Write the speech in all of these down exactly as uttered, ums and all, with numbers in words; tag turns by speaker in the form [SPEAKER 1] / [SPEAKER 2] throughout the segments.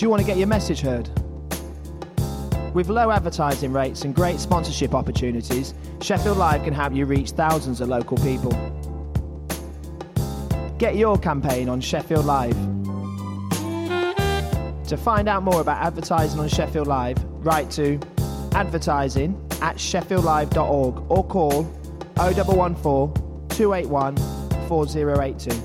[SPEAKER 1] Do you want to get your message heard? With low advertising rates and great sponsorship opportunities, Sheffield Live can help you reach thousands of local people. Get your campaign on Sheffield Live. To find out more about advertising on Sheffield Live, write to advertising at sheffield live dot org or call oh one one four, two eight one, four oh eight two.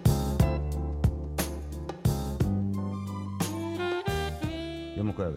[SPEAKER 2] Vamos com ela.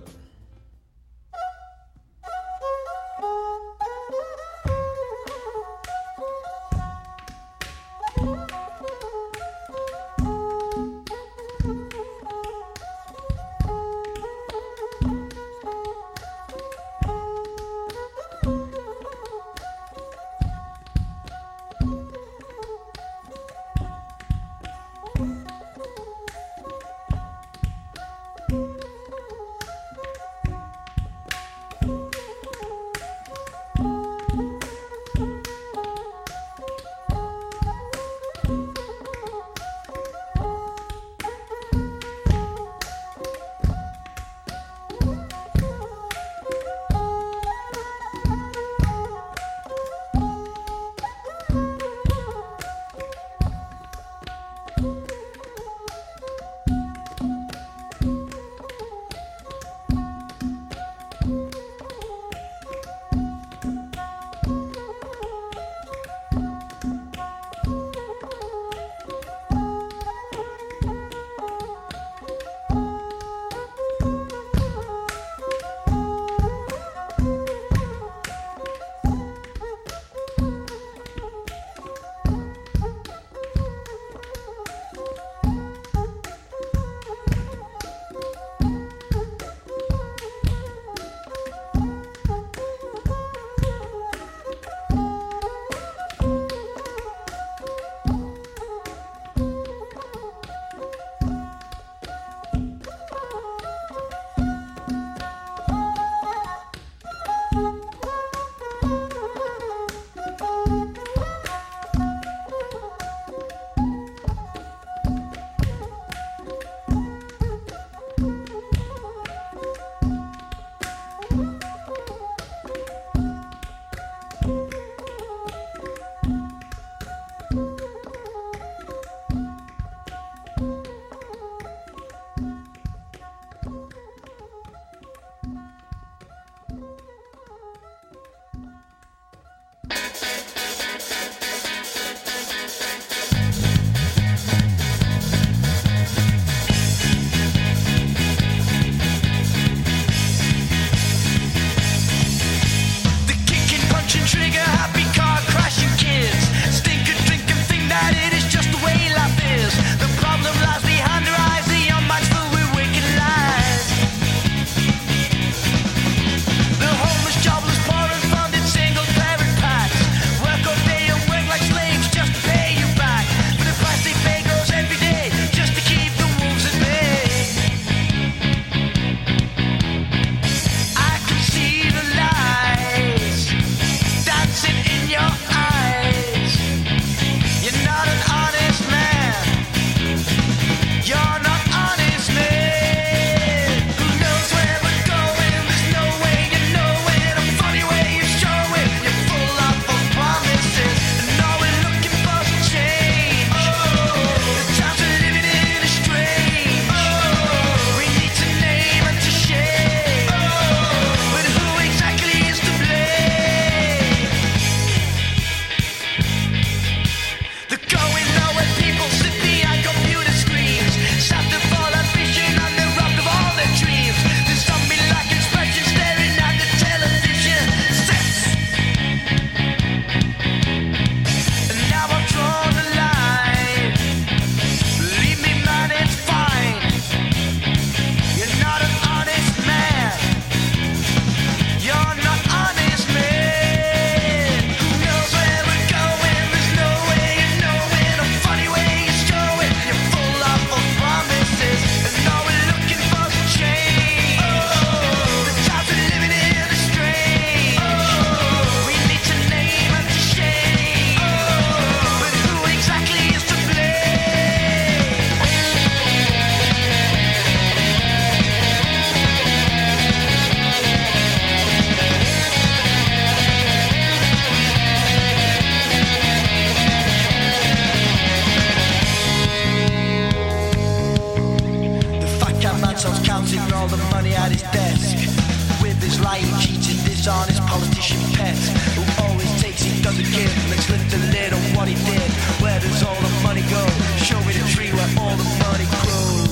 [SPEAKER 3] party dead. Where does all the money go? Show me the tree where all the money grows.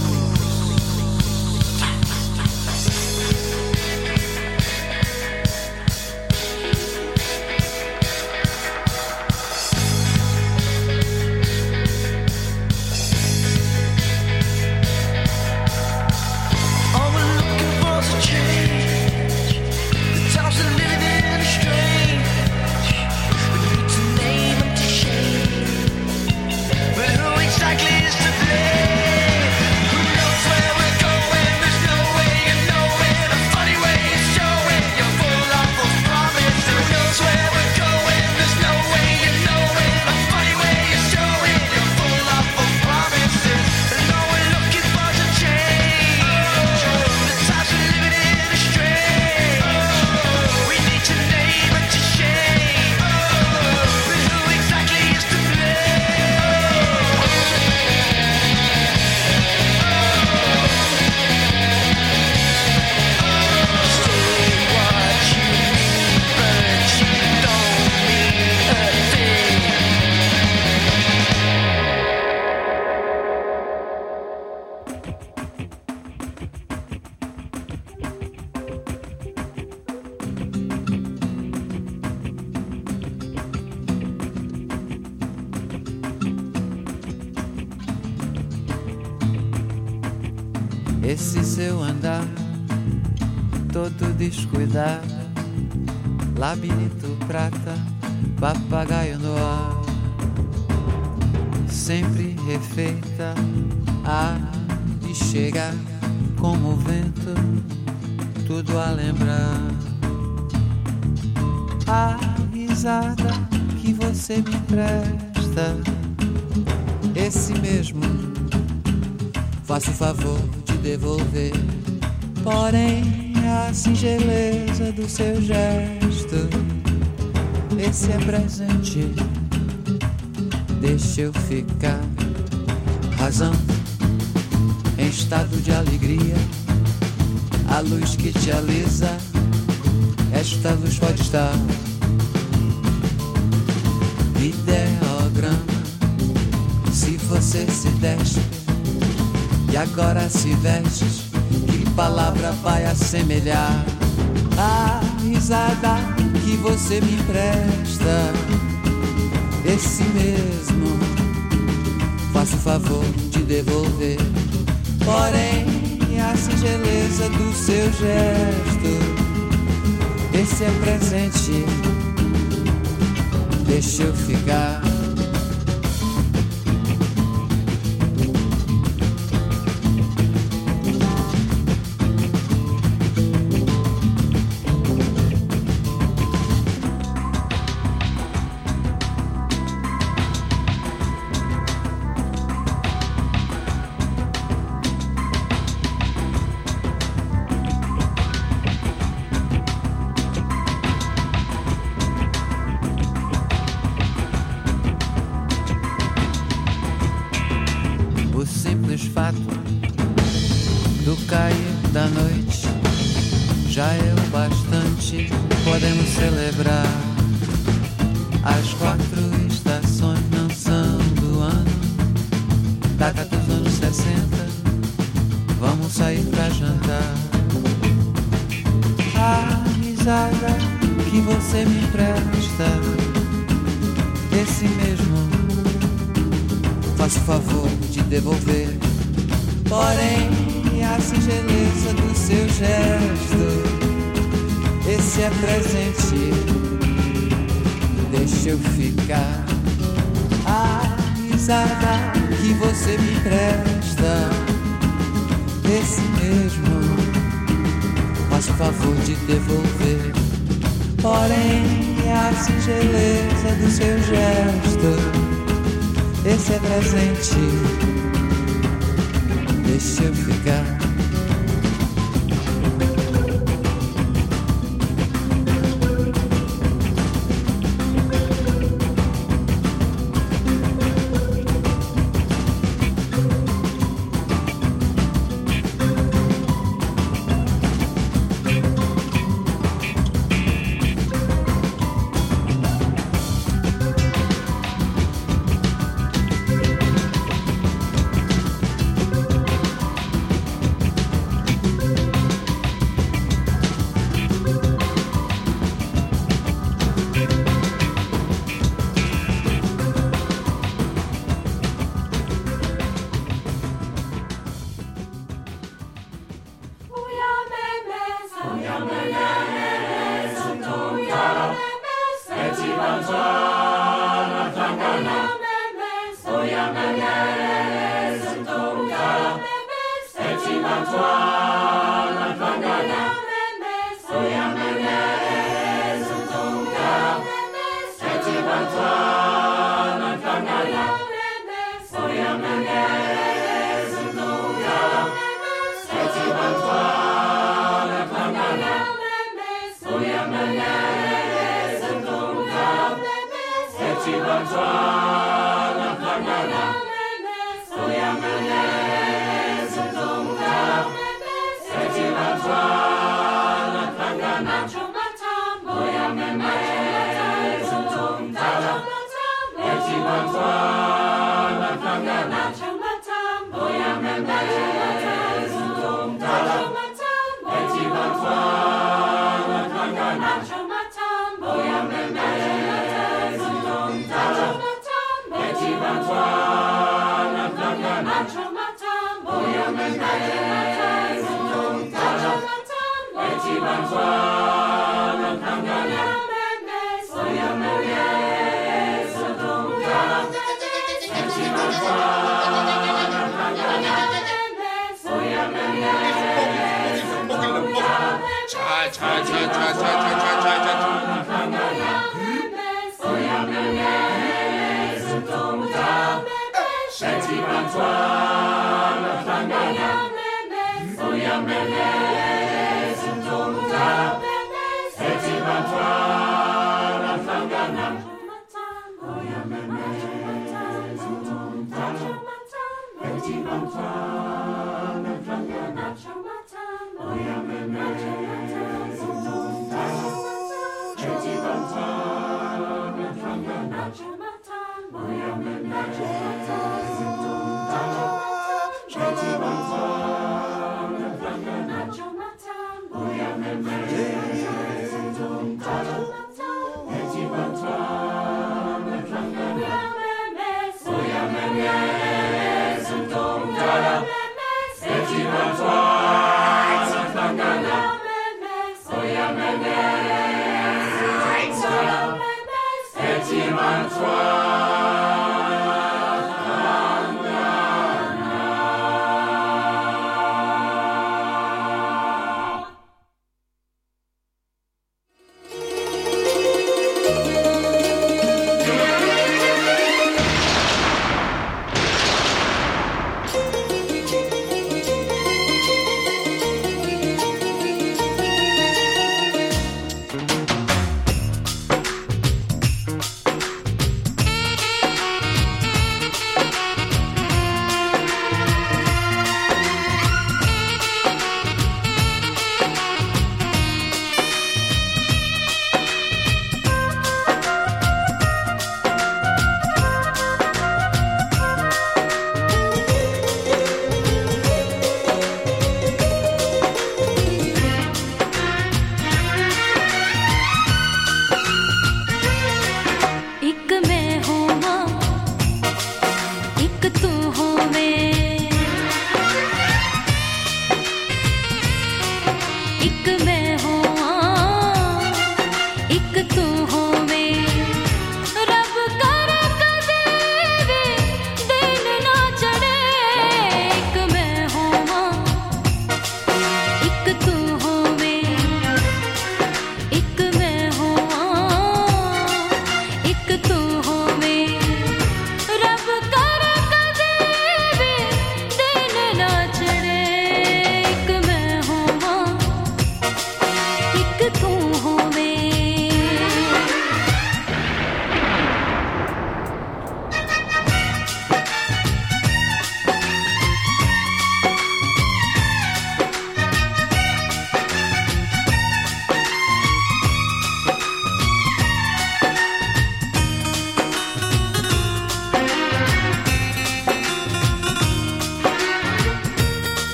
[SPEAKER 4] Esse seu andar todo descuidado, labirinto prata, papagaio no ar, sempre refeita, há de chegar como o vento, tudo a lembrar. A risada que você me empresta, esse mesmo, faço o favor de devolver. Porém, a singeleza do seu gesto, esse é presente, deixa eu ficar. Razão, em estado de alegria, a luz que te alisa, esta luz pode estar. Ideograma, se você se deste e agora se veste, que palavra vai assemelhar a risada que você me empresta? Esse mesmo, faço o favor de devolver. Porém, a singeleza do seu gesto, esse é presente, deixa eu ficar. Do cair da noite já é o bastante, podemos celebrar. As quatro estações não são do ano, data dos anos sessenta, vamos sair pra jantar. A risada que você me empresta, esse mesmo, faço o favor de devolver. Porém, a singeleza do seu gesto, esse é presente, deixa eu ficar. A risada que você me empresta, esse mesmo, faço o favor de devolver. Porém, a singeleza do seu gesto, esse é presente, deixa eu ficar.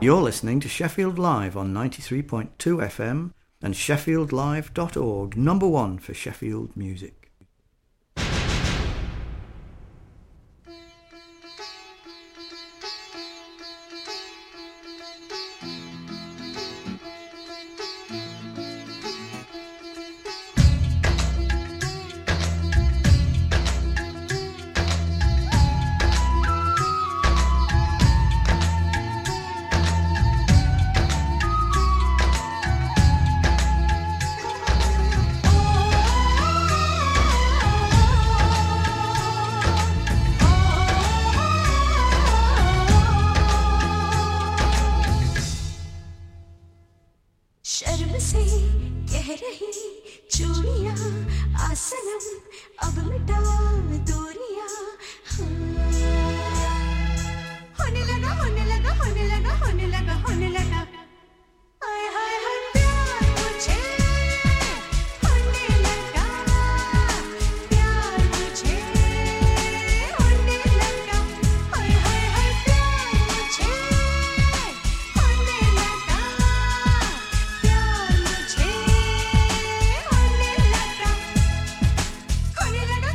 [SPEAKER 5] You're listening to Sheffield Live on ninety-three point two F M and sheffield live dot org, number one for Sheffield music.
[SPEAKER 6] Hoने लगा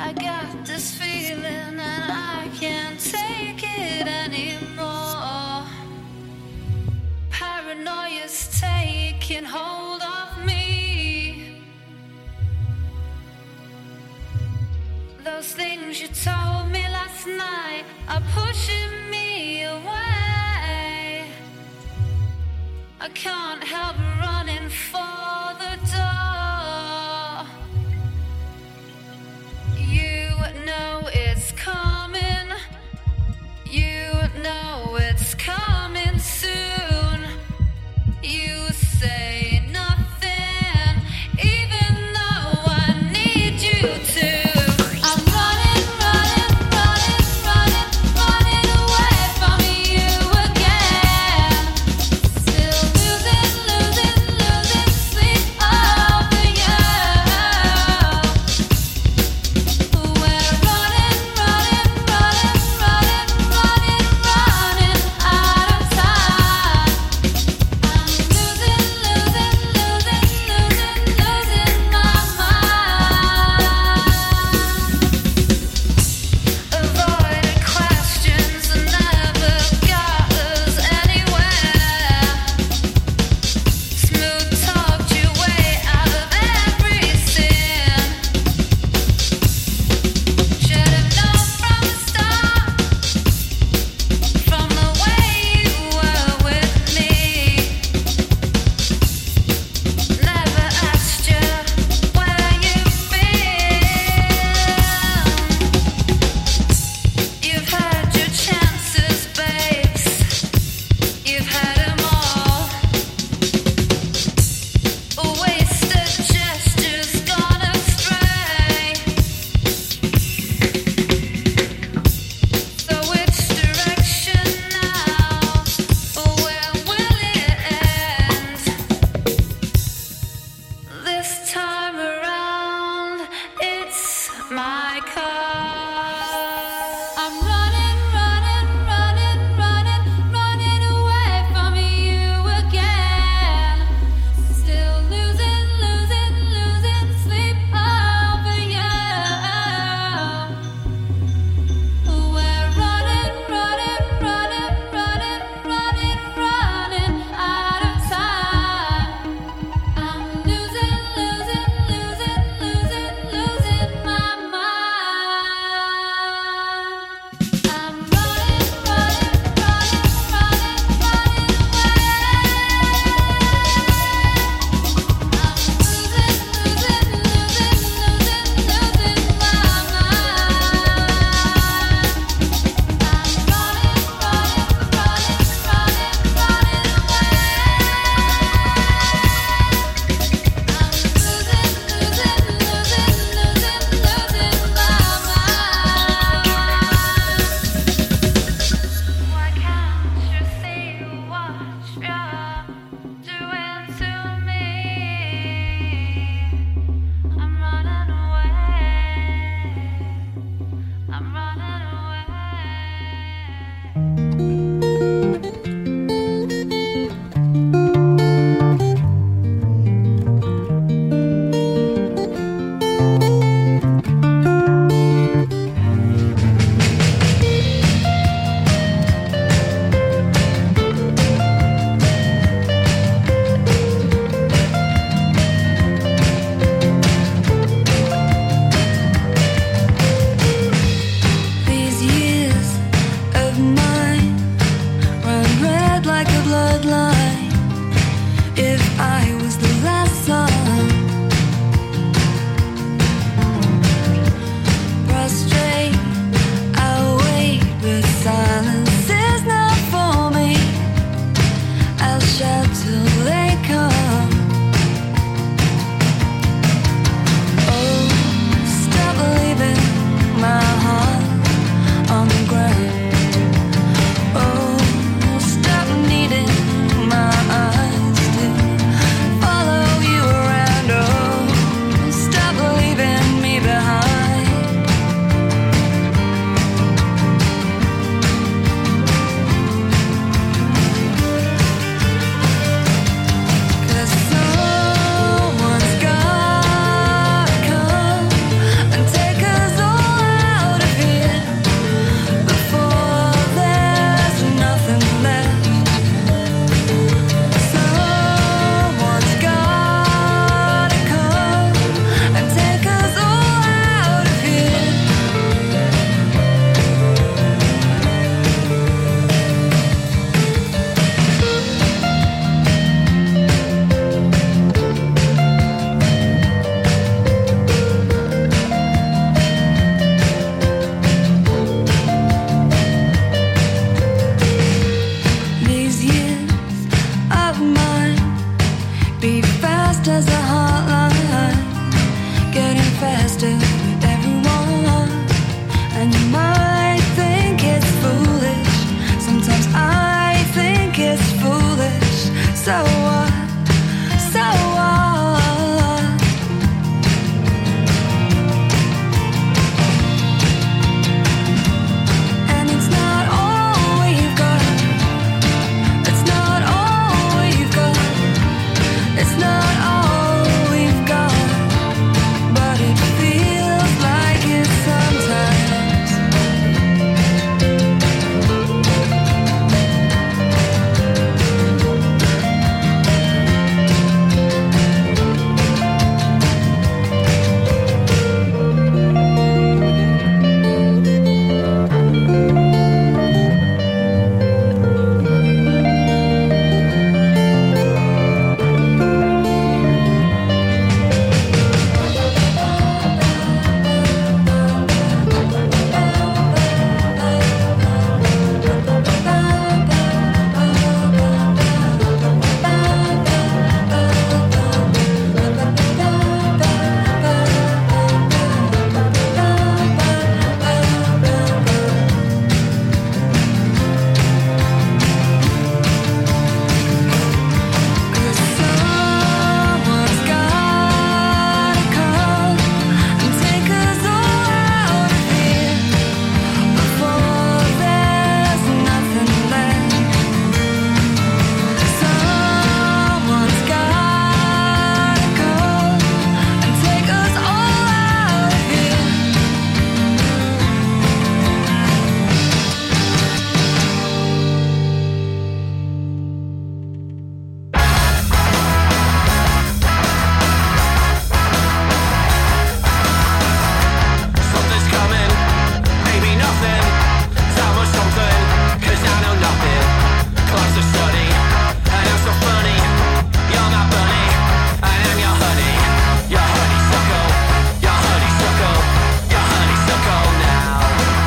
[SPEAKER 6] I got this feeling and I can't take it anymore. Paranoia's taking hold of me. Those things you told me last night are pushing me away. I can't help running for the door. You know it's coming. You know it's coming soon. You say nothing, even though I need you to. I'm running, running, running, running, running away from you again. Still losing, losing, losing sleep. fast as a hotline, getting faster with everyone. And you might think it's foolish, sometimes I think it's foolish. So what? So what? And it's not all we've got. It's not all we've got. It's not all we've got. But it feels like it sometimes. Someone's gotta come and take us all out of here before there's nothing left. Someone's gotta come and take us all out of here.
[SPEAKER 3] Something's coming, maybe nothing. Tell me something, 'cause I know nothing. Close to study, and I'm so funny. You're my bunny, I am your honey. Your honeysuckle, your honeysuckle, your honeysuckle now.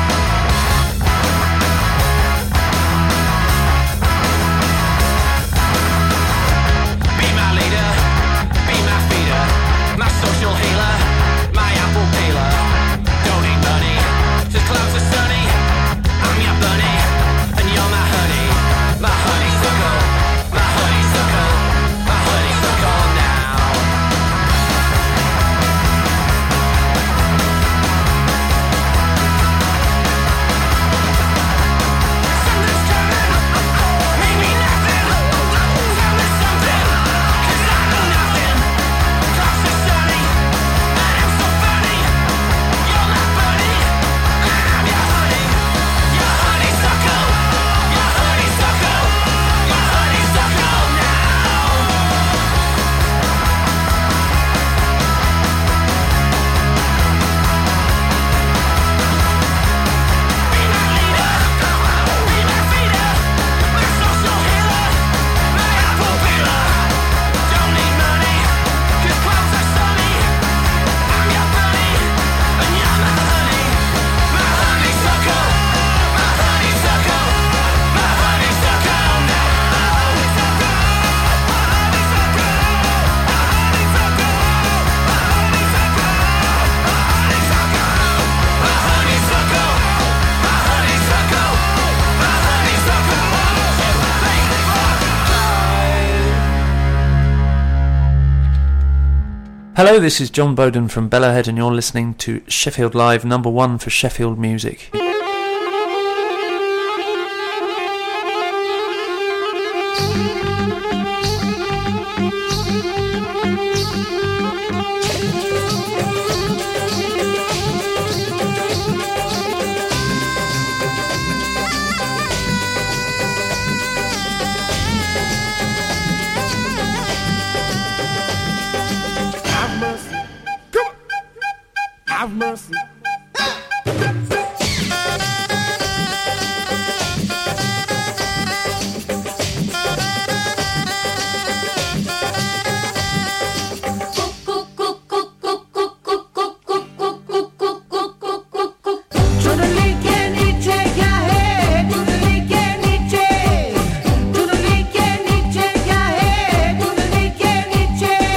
[SPEAKER 3] Be my leader, be my feeder, my social healer, my apple peeler. Don't need money, just clouds are sunny. I'm your bunny, and you're my honey. My honeysuckle, my honeysuckle, my honeysuckle now. Something's coming, maybe nothing. Tell me something, 'cause I know nothing. Clouds are sunny, and I'm so funny. You're my bunny, I'm your honey. Your honeysuckle, your honeysuckle, your honeysuckle now. Be my leader, be my feeder, my social healer, my apple peeler. Don't need money, 'cause clouds are sunny. I'm your bunny, and you're my honey. My honeysuckle, my honeysuckle, my honeysuckle now.
[SPEAKER 7] Hello, this is John Bowden from Bellowhead, and you're listening to Sheffield Live, number one for Sheffield music.
[SPEAKER 8] Have mercy. Come on. Have mercy.
[SPEAKER 6] Niche,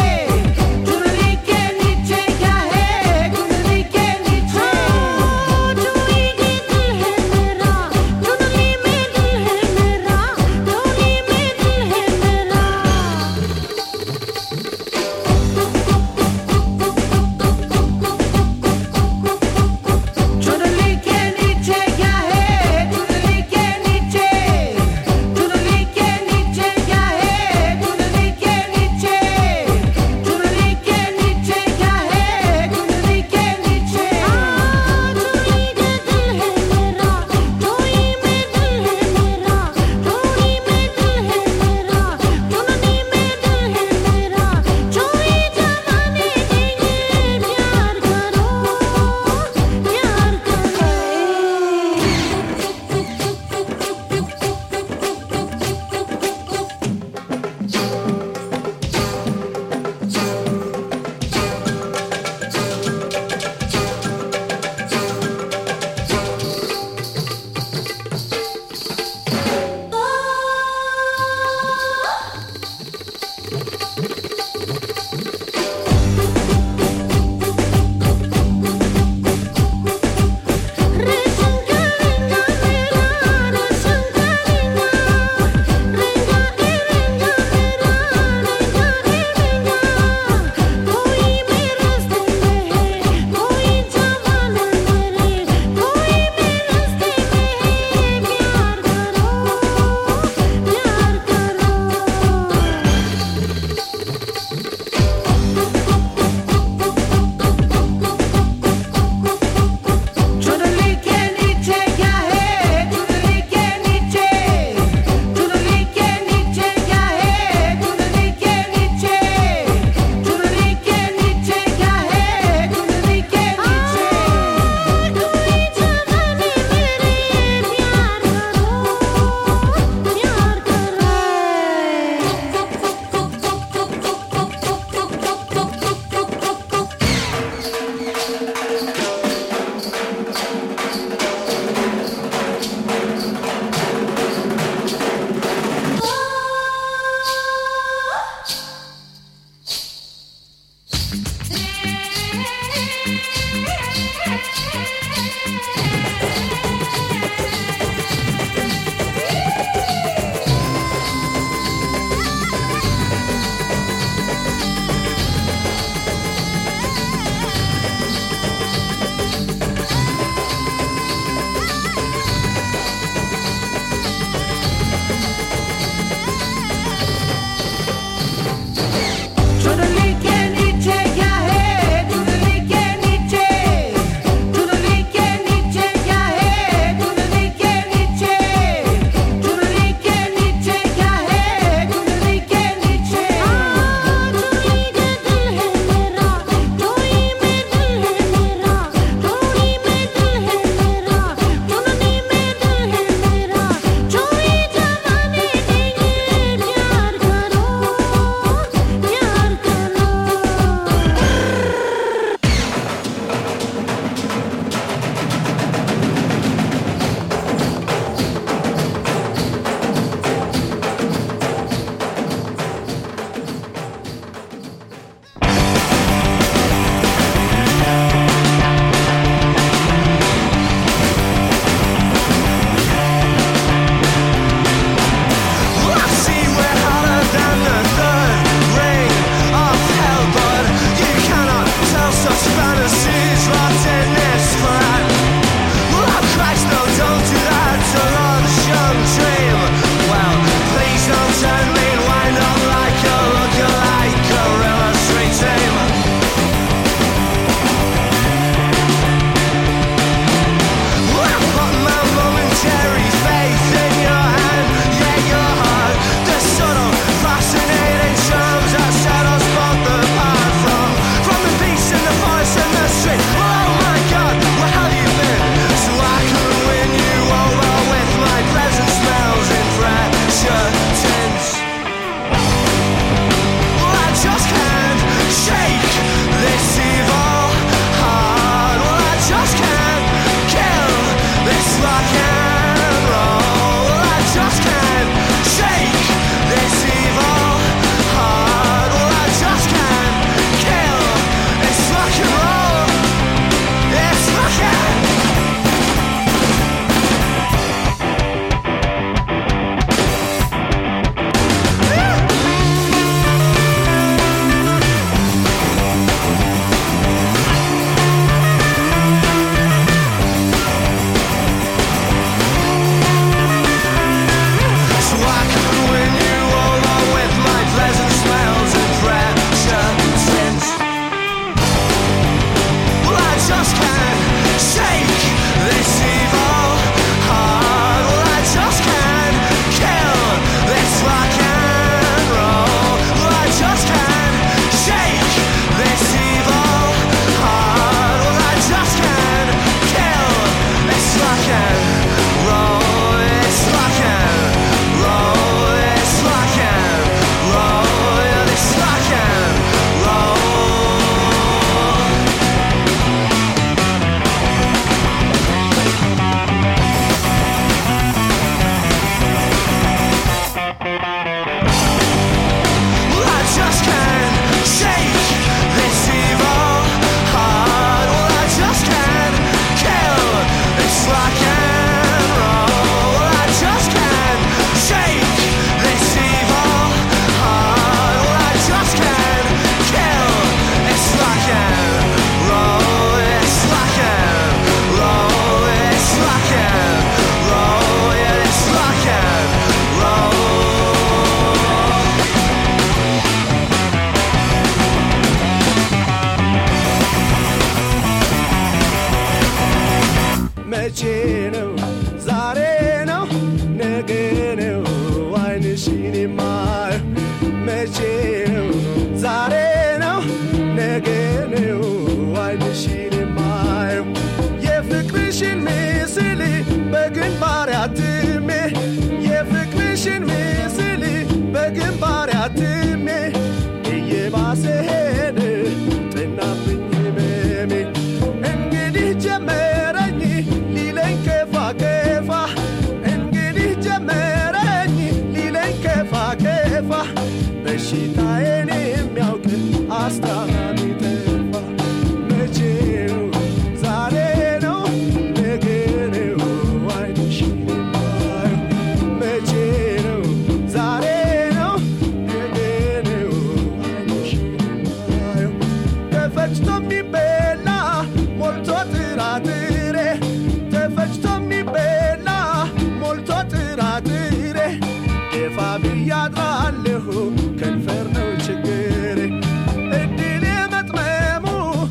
[SPEAKER 9] ተፈጭቶ የሚበላ ሞልቶ ጥራጥሬ ተፈጭቶ የሚበላ ሞልቶ ጥራጥሬ ደፋ ብያድራለሁ ከንፈር ነው ችግሬ እድሌ መጥመሙ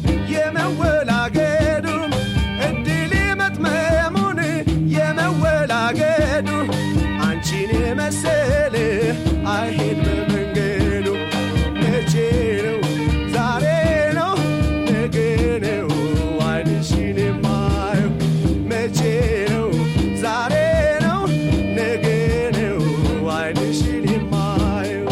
[SPEAKER 9] የመወላገዱ እድሌ መጥመሙን የመወላገዱ አንቺን የመሰለ አይሄድ በመንገዱ መቼ ነው ዛሬ ነው ነገ ነው አይንሽን የማየው መቼ ነው ዛሬ ነው ነገ ነው አይንሽን የማየው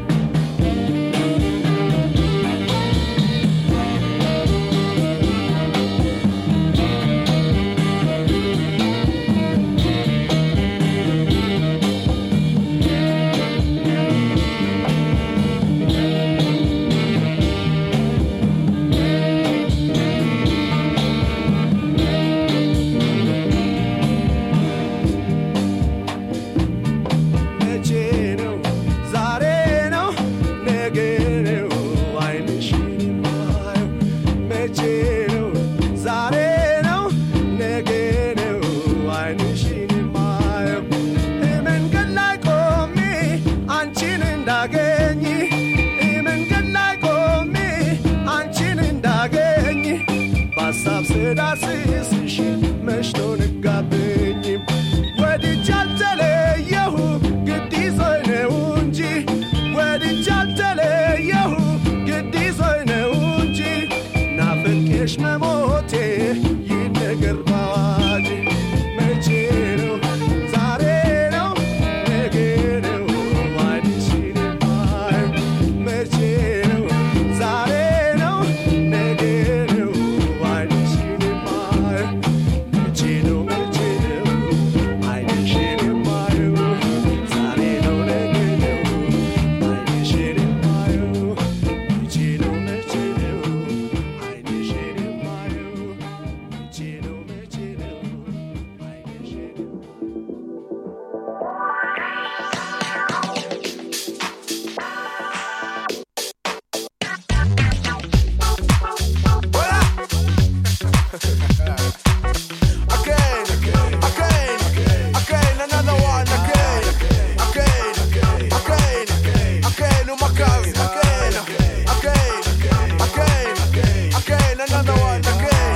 [SPEAKER 9] መቼ ነው ዛሬ ነው ነገ ነው አይንሽን የማየው መቼ ነው ዛሬ ነው ነገ ነው አይንሽን የማየው መንገድ ላይ ቆሜ አንቺን እንዳገኝ መንገድ ላይ ቆሜ አንቺን እንዳገኝ በሀሳብ ስዳስስሽ መሽቶ ንጋብኝ ወድጄ አልተለየሁ ግድ ይዞኝ ነው እንጂ ወድጄ አልተለየሁ ግድ ይዞኝ ነው እንጂ ናፍቄሽ መሞቴ ይነገር ባዋጅ መቼ ነው ዛሬ ነው ነገ ነው አይንሽን የማየው መቼ ነው ዛሬ ነው ነገ ነው አይንሽን የማየው መቼ ነው መቼ ነው አይንሽን የማየው ዛሬ ነው ነገ ነው አይንሽን የማየው መቼ ነው መቼ ነው አይንሽን የማየው መቼ ነው መቼ ነው አይንሽን
[SPEAKER 8] Again, again, again, another one, again, again, again, again, oh my God, again, again, again, again, another one, again.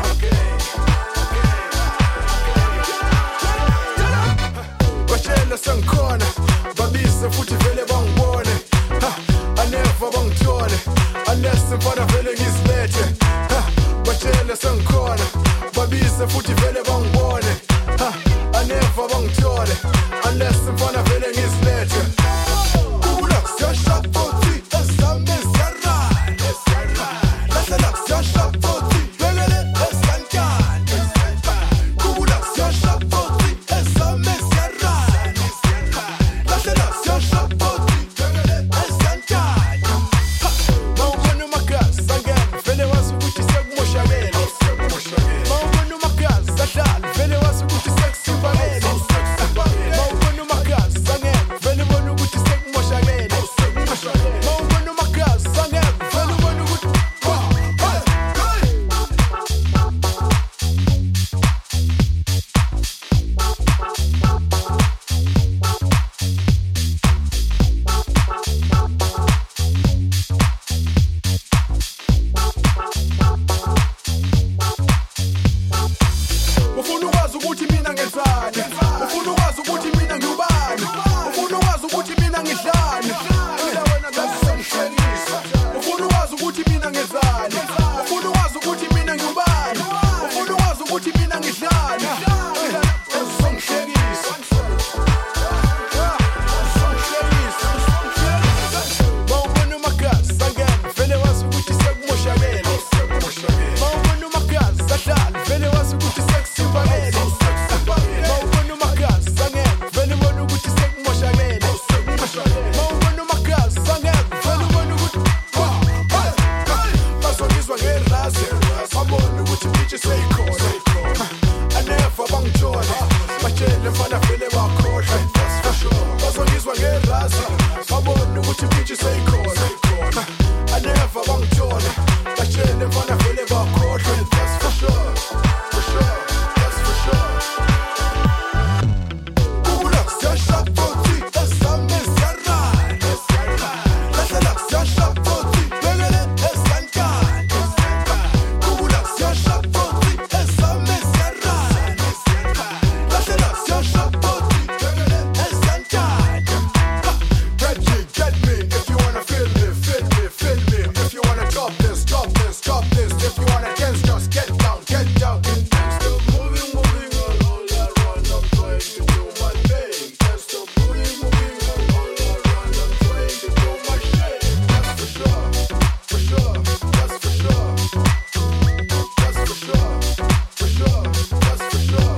[SPEAKER 8] Bachela sankona, babisa futhi vele bangibone. Ha, I never bangithole, unless mfana vele ngizibethe. Ha, bachela sankona, babisa futhi vele bangibone. Ha, I never bangithole, unless mfana vele ngizibethe. Kula siyashap futhi esame siyarana, lasela siyashap futhi vele eskankani. Kula siyashap futhi esame siyarana, lasela siyashap futhi vele eskankani. Mawubona umagazi angene vele wazi ukuthi sekumoshakele. Mawubona umagazi ahlala vele wazi ukuthi sekusibalele. Mawubona umagazi angene vele ubona ukuthi sekumoshakele. Mawubona umagazi angene vele ubona ukuthi ufuna ukwazi ukuthi mina ngenzani, ufuna ukwazi ukuthi mina ngubani, ufuna ukwazi ukuthi mina ngidlani. Mina wena ngizongihlekisa. Ufuna ukwazi ukuthi mina ngenzani, ufuna ukwazi ukuthi mina ngubani, ufuna ukwazi ukuthi mina ngidlani. Mina ngizongihlekisa. Mawubona umagazi angene vele wazi ukuthi sekumoshakele. Mawubona umagazi ahlala vele wazi ukuthi sekusibalele. Mawubona umagazi angene vele ubona ukuthi sekumoshakele. Mawubona umagazi angene vele ubona ukuthi bazongizwa ngerazi, babone ukuthi bitch seyikhona. I never bangithole, batshele mfana vele bakhohlwe. Bazongizwa ngerazi, babone ukuthi bitch seyikhona. I never bangithole, batshele mfana drop this, drop this. If you wanna dance, just get down, get down. I'm still moving, moving on all I run. I'm trying to do my thing. I'm still moving, moving on all I run. I'm trying to do my shit. That's for sure, for sure. That's for sure. That's for sure, for sure. That's for sure.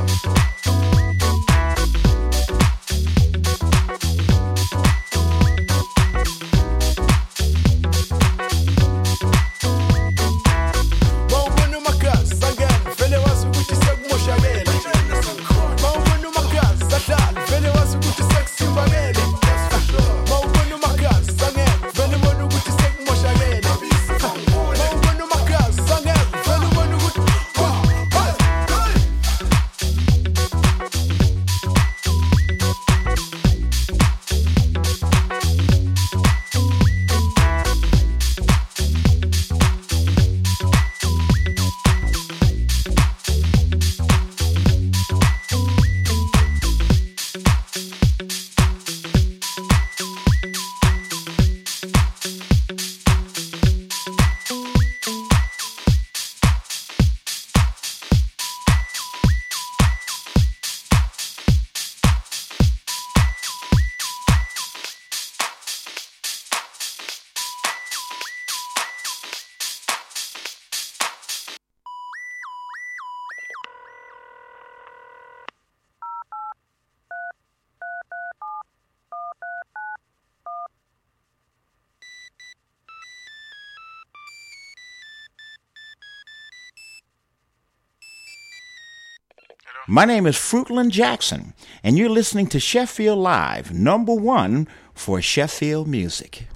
[SPEAKER 2] My name is Fruitland Jackson, and you're listening to Sheffield Live, number one for Sheffield music.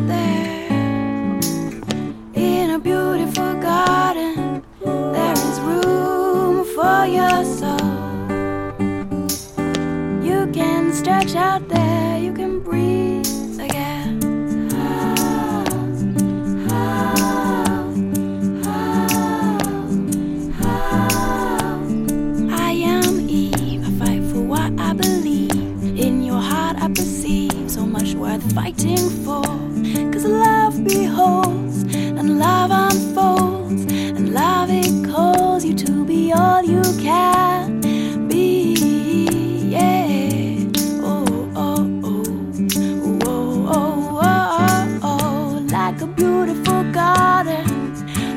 [SPEAKER 6] Out there in a beautiful garden, there is room.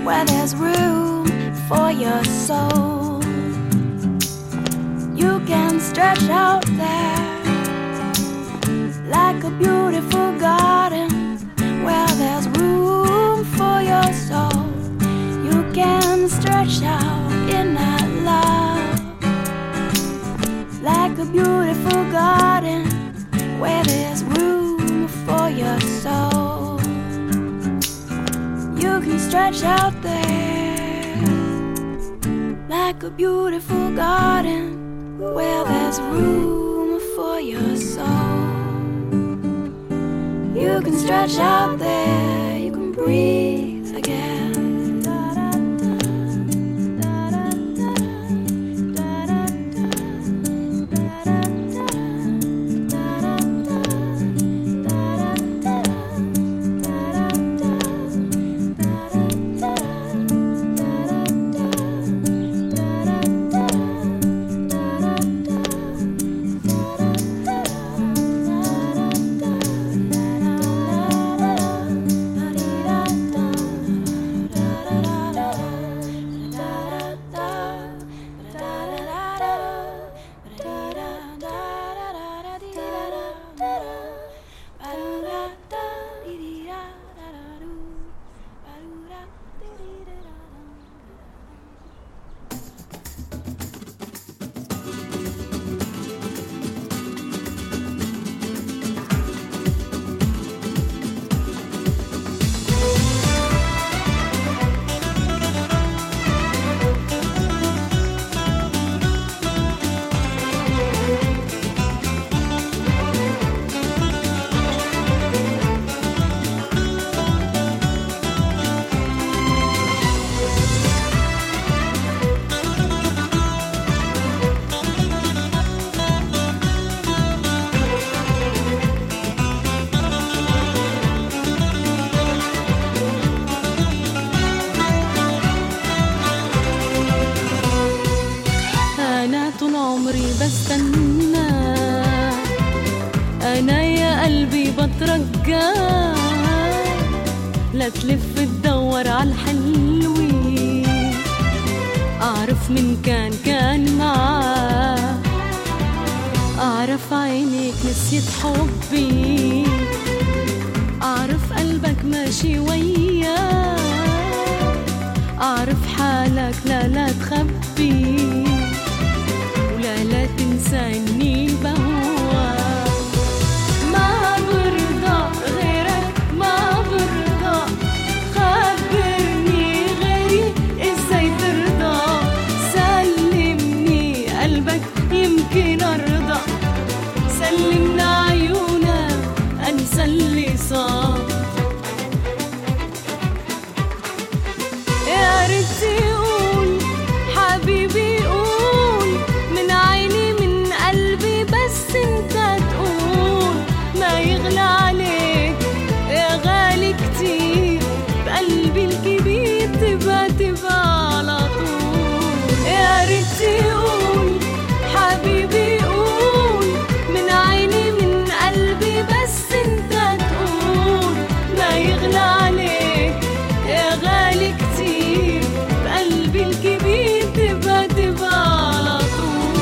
[SPEAKER 6] where there's room for your soul. You can stretch out there like a beautiful garden where there's room for your soul. You can stretch out in that love like a beautiful garden where there's room for your soul. You can stretch out there like a beautiful garden where there's room for your soul. You can stretch out there, you can breathe again.
[SPEAKER 10] لا تلف تدور عالحلوين أعرف من كان كان معاه أعرف عينيك نسيت حبي أعرف قلبك ماشي وياه أعرف حالك لا لا تخبي ولا لا تنسى إني بهواك ما برضى غيرك ما برضى خبرني غيري إزاي ترضى سلمني قلبك يمكن أرضى سلمنا عيونك أنسى اللي صار يا ريت تقول حبيبي قول من عيني من قلبي بس انت تقول ما يغلى عليك يا غالي كتير بقلبي الكبير تبقى تبقى على طول يا ريت تقول حبيبي قول من عيني من قلبي بس انت تقول ما يغلى عليك يا غالي كتير بقلبي الكبير تبقى تبقى على طول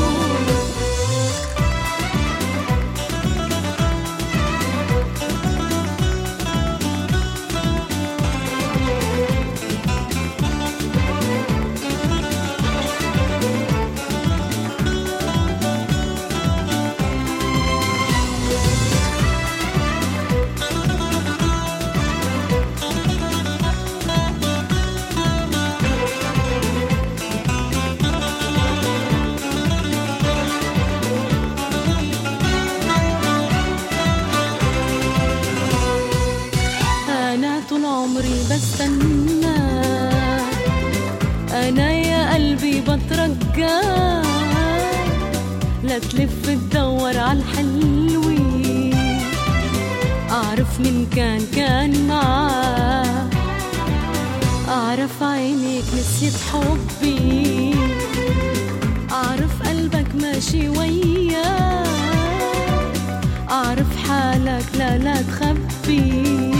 [SPEAKER 10] بستنى أنا يا قلبي بترجاك لا تلف تدور عالحلوين أعرف من كان كان معاه أعرف عينيك نسيت حبي أعرف قلبك ماشي وياه أعرف حالك لا لا تخبي